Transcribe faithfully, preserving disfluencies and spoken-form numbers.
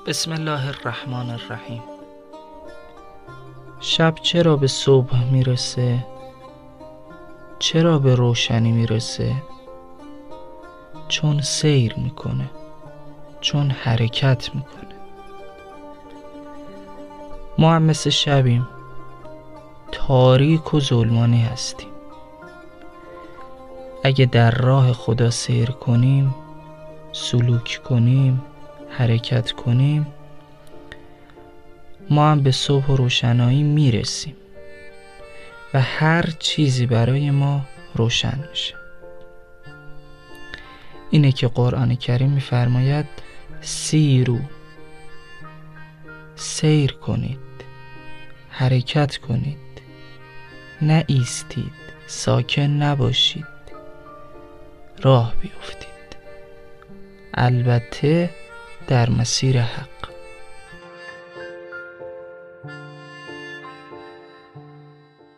بسم الله الرحمن الرحیم. شب چرا به صبح میرسه؟ چرا به روشنی میرسه؟ چون سیر میکنه، چون حرکت میکنه. ما هم مثل شبیم، تاریک و ظلمانی هستیم. اگه در راه خدا سیر کنیم، سلوک کنیم، حرکت کنیم، ما هم به صبح و روشنایی میرسیم و هر چیزی برای ما روشن میشه. اینه که قرآن کریم میفرماید سیرو، سیر کنید، حرکت کنید، نه ایستید، ساکن نباشید، راه بیفتید، البته در مسیر حق.